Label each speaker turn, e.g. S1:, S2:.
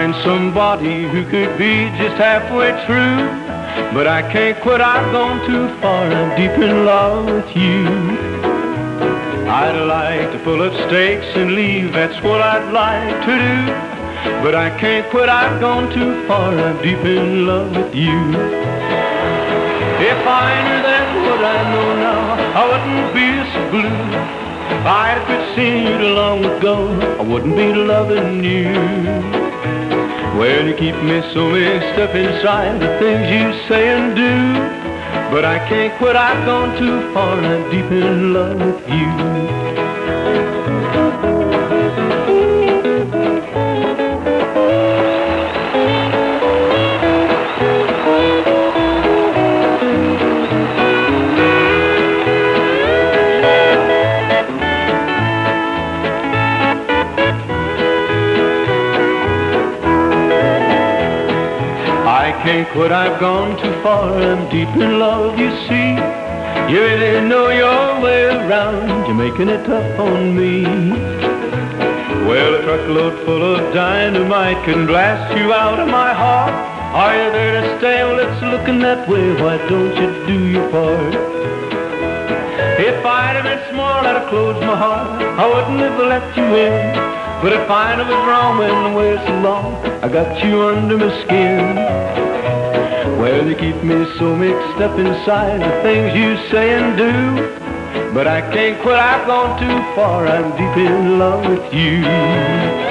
S1: find somebody who could be just halfway true. But I can't quit, I've gone too far, I'm deep in love with you. I'd like to pull up stakes and leave, that's what I'd like to do. But I can't quit, I've gone too far, I'm deep in love with you. If I knew then what I know now, I wouldn't be so blue. If I'd quit seeing you long ago, I wouldn't be loving you. Well, you keep me so mixed up inside the things you say and do. But I can't quit, I've gone too far, I'm deep in love with you. I can't quit, I've gone too far, I'm deep in love, you see. You really know your way around, you're making it tough on me. Well, a truckload full of dynamite can blast you out of my heart. Are you there to stay? Well, it's looking that way, why don't you do your part? If I'd have been small, I'd have closed my heart, I wouldn't have let you in. But if I was wrong when the way's so long, I got you under my skin. Well, you keep me so mixed up inside the things you say and do. But I can't quit, I've gone too far, I'm deep in love with you.